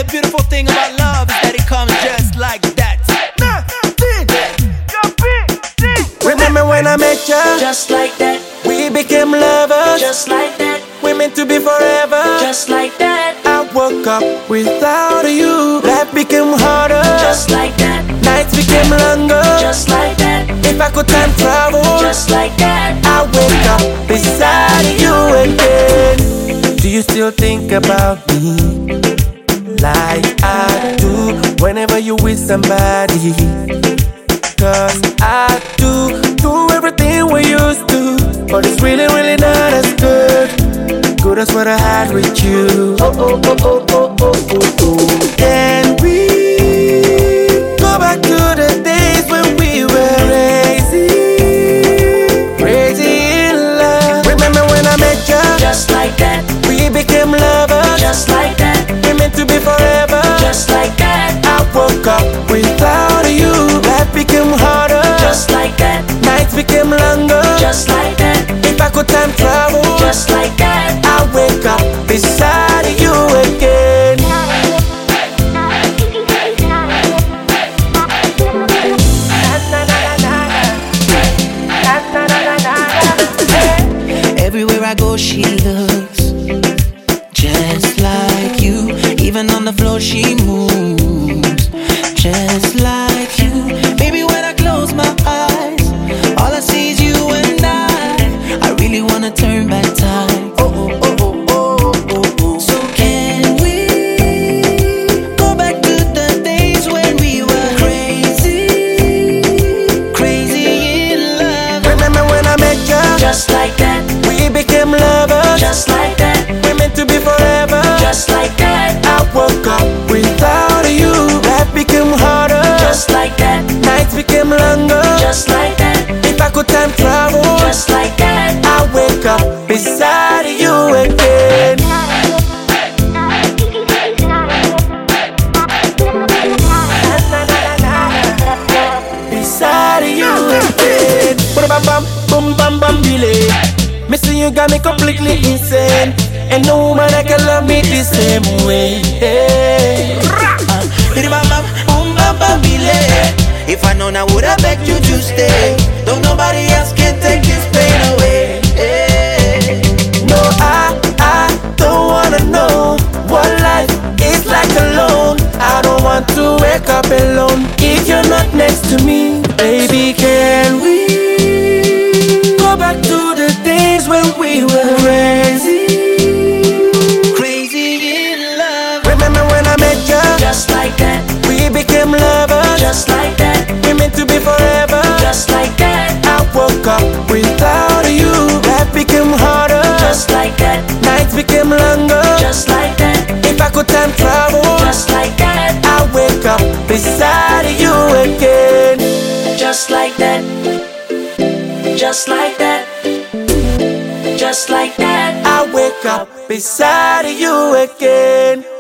the beautiful thing about love is that it comes just like that. Remember when I met you? Just like that. We became lovers. Just like that. We're meant to be forever. Just like that. I woke up without you. Life became harder. Just like that. Nights became longer. Just like that. If I could time travel, Just like that. I wake up beside you again. Do you still think about me like I do whenever you with somebody? Cause I do everything we used to, but it's really, really not as good as what I had with you. Can we go back to the days when we were crazy in love? Remember when I met you? Just like that. We became lovers. Just like that. We're meant to be forever. Just like that. I woke up without you. Life became harder. Just like that. Nights became longer. Just like that. If I could time travel, Just like that. I wake up beside you again. Everywhere I go, she looks just like you. Even on the floor, she moves just like you. Baby, when I close my eyes, all I see is you and I really wanna turn back time. So can we go back to the days when we were crazy in love? Remember when I met you? Just like that. We became lovers. Just like that. We're meant to be forever. Just like that. I woke up without you. Life became harder. Just like that. Nights became longer. Just like that. If I could time travel, Just like that. I wake up beside you again. Beside you again. Bam bam boom bam bam delay. Missing you got me completely insane. And no woman that can love me the same way. If I known, I would've begged you to stay. Though nobody else can take this pain away. No, I don't wanna know what life is like alone. I don't want to wake up alone if you're not next to me. Baby, can we go back to the days when we were Crazy in love. Remember when I met you? Just like that. We became lovers. Just like that. We're meant to be forever. Just like that. I woke up without you. Life became harder. Just like that. Nights became longer. Just like that. If I could time travel, Just like that. I wake up beside you again. Just like that. Just like that. Just like that. I wake up beside you again.